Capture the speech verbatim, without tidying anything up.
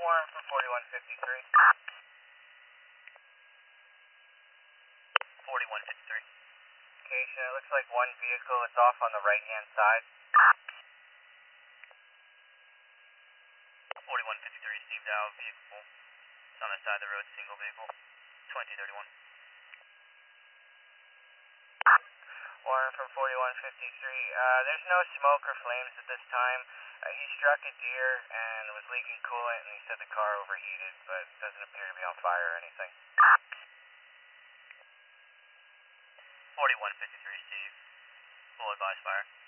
Warren from forty-one fifty-three. forty-one fifty-three. Location, it looks like one vehicle is off on the right-hand side. forty-one fifty-three, Steve Dow, vehicle. It's on the side of the road, single vehicle. twenty thirty-one. Warren from forty-one fifty-three. Uh, there's no smoke or flames at this time. Uh, he struck a deer and was leaking coolant, and he said the car overheated, but doesn't appear to be on fire or anything. forty-one fifty-three, Steve. Full advice fire.